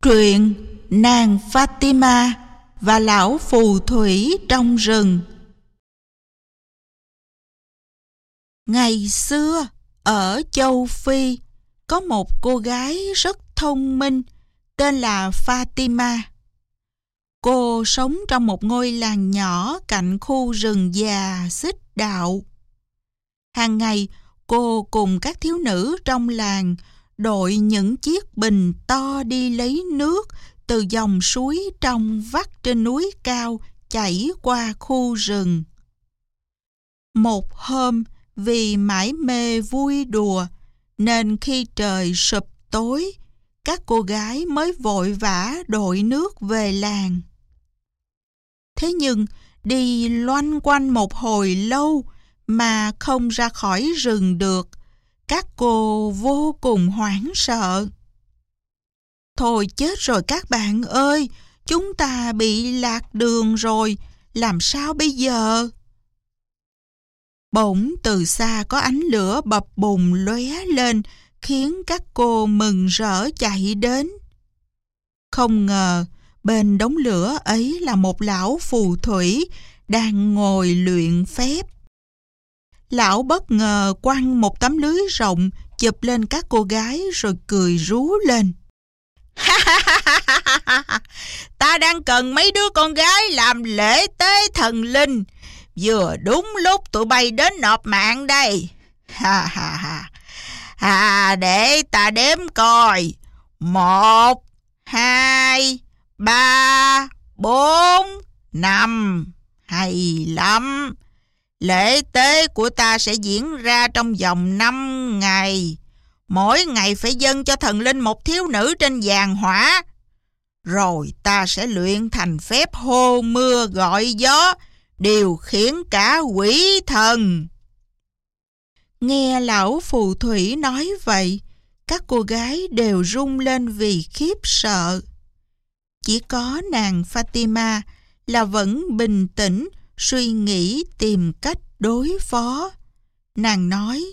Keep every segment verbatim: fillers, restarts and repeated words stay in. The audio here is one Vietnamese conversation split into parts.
Truyện Nàng Fatima và Lão Phù Thủy trong rừng. Ngày xưa, ở châu Phi, có một cô gái rất thông minh tên là Fatima. Cô sống trong một ngôi làng nhỏ cạnh khu rừng già xích đạo. Hàng ngày, cô cùng các thiếu nữ trong làng đội những chiếc bình to đi lấy nước từ dòng suối trong vắt trên núi cao chảy qua khu rừng. Một hôm, vì mải mê vui đùa, nên khi trời sụp tối, các cô gái mới vội vã đội nước về làng. Thế nhưng, đi loanh quanh một hồi lâu mà không ra khỏi rừng được, các cô vô cùng hoảng sợ. Thôi chết rồi các bạn ơi, chúng ta bị lạc đường rồi, làm sao bây giờ? Bỗng từ xa có ánh lửa bập bùng lóe lên, khiến các cô mừng rỡ chạy đến. Không ngờ, bên đống lửa ấy là một lão phù thủy đang ngồi luyện phép. Lão bất ngờ quăng một tấm lưới rộng chụp lên các cô gái rồi cười rú lên. Ta đang cần mấy đứa con gái làm lễ tế thần linh. Vừa đúng lúc tụi bay đến nộp mạng đây. Ha ha ha. À, để ta đếm coi. Một, hai, ba, bốn, năm. Hay lắm. Lễ tế của ta sẽ diễn ra trong vòng năm ngày. Mỗi ngày phải dâng cho thần linh một thiếu nữ trên giàn hỏa. Rồi ta sẽ luyện thành phép hô mưa gọi gió, điều khiển cả quỷ thần. Nghe lão phù thủy nói vậy, các cô gái đều run lên vì khiếp sợ. Chỉ có nàng Fatima là vẫn bình tĩnh, suy nghĩ tìm cách đối phó. Nàng nói: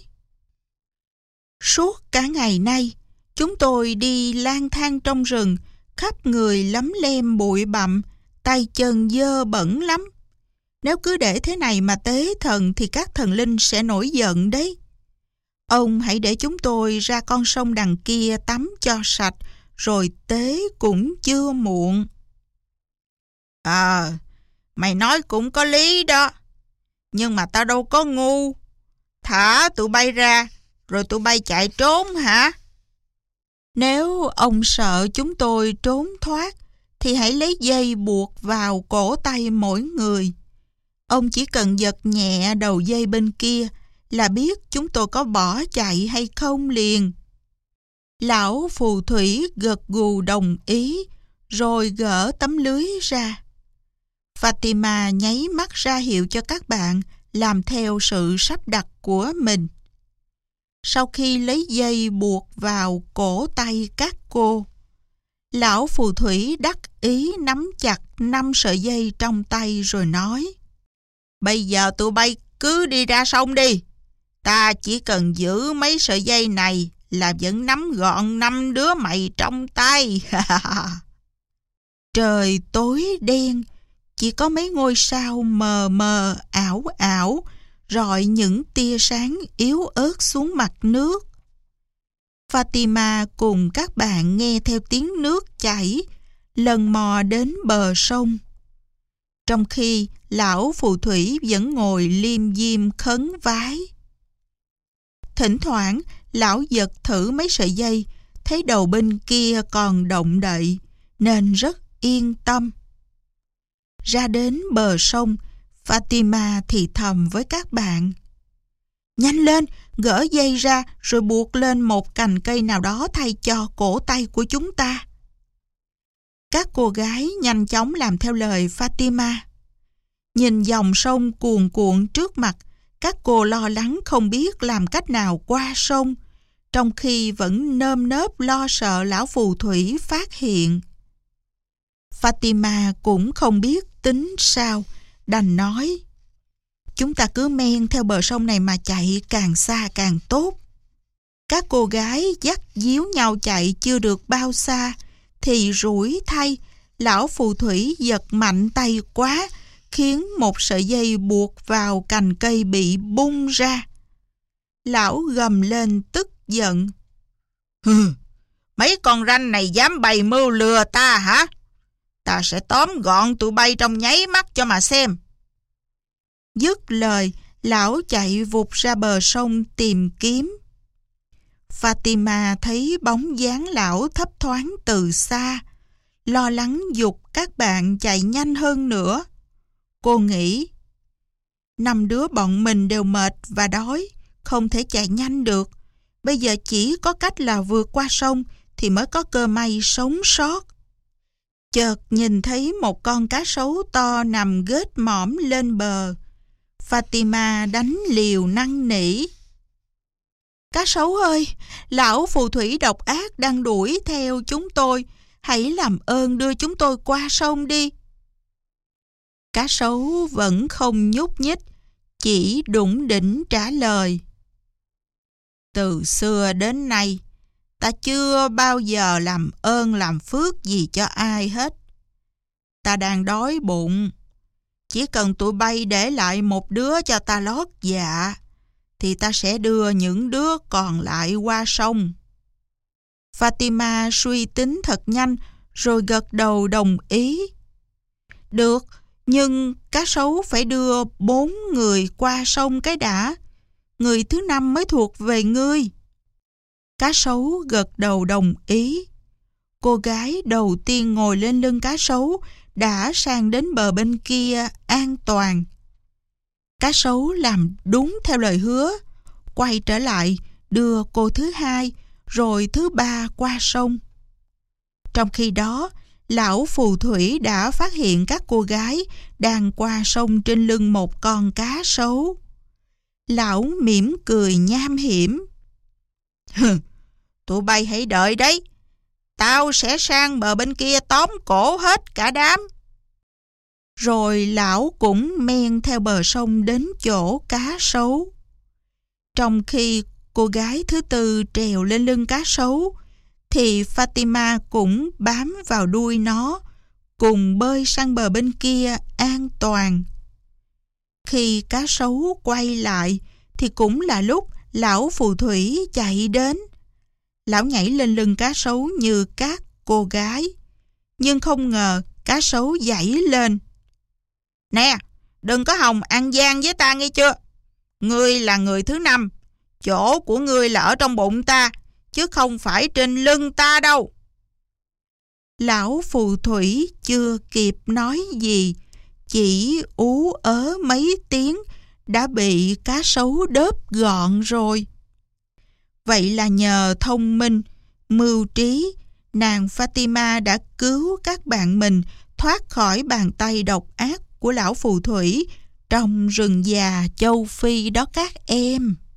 Suốt cả ngày nay, chúng tôi đi lang thang trong rừng, khắp người lấm lem bụi bặm, tay chân dơ bẩn lắm. Nếu cứ để thế này mà tế thần thì các thần linh sẽ nổi giận đấy. Ông hãy để chúng tôi ra con sông đằng kia tắm cho sạch, rồi tế cũng chưa muộn. Ờ, à, mày nói cũng có lý đó. Nhưng mà tao đâu có ngu. Thả tụi bay ra, rồi tụi bay chạy trốn hả? Nếu ông sợ chúng tôi trốn thoát, thì hãy lấy dây buộc vào cổ tay mỗi người. Ông chỉ cần giật nhẹ đầu dây bên kia là biết chúng tôi có bỏ chạy hay không liền. Lão phù thủy gật gù đồng ý, rồi gỡ tấm lưới ra. Fatima nháy mắt ra hiệu cho các bạn làm theo sự sắp đặt của mình. Sau khi lấy dây buộc vào cổ tay các cô, lão phù thủy đắc ý nắm chặt năm sợi dây trong tay rồi nói: Bây giờ tụi bay cứ đi ra sông đi. Ta chỉ cần giữ mấy sợi dây này là vẫn nắm gọn năm đứa mày trong tay. Trời tối đen, chỉ có mấy ngôi sao mờ mờ ảo ảo rọi những tia sáng yếu ớt xuống mặt nước. Fatima cùng các bạn nghe theo tiếng nước chảy, lần mò đến bờ sông. Trong khi lão phù thủy vẫn ngồi liêm diêm khấn vái. Thỉnh thoảng, lão giật thử mấy sợi dây, thấy đầu bên kia còn động đậy, nên rất yên tâm. Ra đến bờ sông, Fatima thì thầm với các bạn: Nhanh lên, gỡ dây ra rồi buộc lên một cành cây nào đó thay cho cổ tay của chúng ta. Các cô gái nhanh chóng làm theo lời Fatima. Nhìn dòng sông cuồn cuộn trước mặt, các cô lo lắng không biết làm cách nào qua sông, trong khi vẫn nơm nớp lo sợ lão phù thủy phát hiện. Fatima cũng không biết tính sao, đành nói: Chúng ta cứ men theo bờ sông này mà chạy, càng xa càng tốt. Các cô gái dắt díu nhau chạy chưa được bao xa thì rủi thay, lão phù thủy giật mạnh tay quá, khiến một sợi dây buộc vào cành cây bị bung ra. Lão gầm lên tức giận. Hừ, mấy con ranh này dám bày mưu lừa ta hả? Ta sẽ tóm gọn tụi bay trong nháy mắt cho mà xem. Dứt lời, lão chạy vụt ra bờ sông tìm kiếm. Fatima thấy bóng dáng lão thấp thoáng từ xa, lo lắng giục các bạn chạy nhanh hơn nữa. Cô nghĩ, năm đứa bọn mình đều mệt và đói, không thể chạy nhanh được. Bây giờ chỉ có cách là vượt qua sông thì mới có cơ may sống sót. Chợt nhìn thấy một con cá sấu to nằm ghết mõm lên bờ. Fatima đánh liều năn nỉ. Cá sấu ơi, lão phù thủy độc ác đang đuổi theo chúng tôi. Hãy làm ơn đưa chúng tôi qua sông đi. Cá sấu vẫn không nhúc nhích, chỉ đủng đỉnh trả lời. Từ xưa đến nay, ta chưa bao giờ làm ơn làm phước gì cho ai hết. Ta đang đói bụng. Chỉ cần tụi bay để lại một đứa cho ta lót dạ, thì ta sẽ đưa những đứa còn lại qua sông. Fatima suy tính thật nhanh, rồi gật đầu đồng ý. Được, nhưng cá sấu phải đưa bốn người qua sông cái đã. Người thứ năm mới thuộc về ngươi. Cá sấu gật đầu đồng ý. Cô gái đầu tiên ngồi lên lưng cá sấu đã sang đến bờ bên kia an toàn. Cá sấu làm đúng theo lời hứa, quay trở lại đưa cô thứ hai, rồi thứ ba qua sông. Trong khi đó, lão phù thủy đã phát hiện các cô gái đang qua sông trên lưng một con cá sấu. Lão mỉm cười nham hiểm. Hừ, tụi bay hãy đợi đấy. Tao sẽ sang bờ bên kia tóm cổ hết cả đám. Rồi lão cũng men theo bờ sông đến chỗ cá sấu. Trong khi cô gái thứ tư trèo lên lưng cá sấu, thì Fatima cũng bám vào đuôi nó, cùng bơi sang bờ bên kia an toàn. Khi cá sấu quay lại, thì cũng là lúc lão phù thủy chạy đến. Lão nhảy lên lưng cá sấu như các cô gái, nhưng không ngờ cá sấu giãy lên. Nè, đừng có hòng ăn gian với ta nghe chưa? Ngươi là người thứ năm, chỗ của ngươi là ở trong bụng ta, chứ không phải trên lưng ta đâu. Lão phù thủy chưa kịp nói gì, chỉ ú ớ mấy tiếng đã bị cá sấu đớp gọn rồi. Vậy là nhờ thông minh, mưu trí, nàng Fatima đã cứu các bạn mình thoát khỏi bàn tay độc ác của lão phù thủy trong rừng già châu Phi đó các em.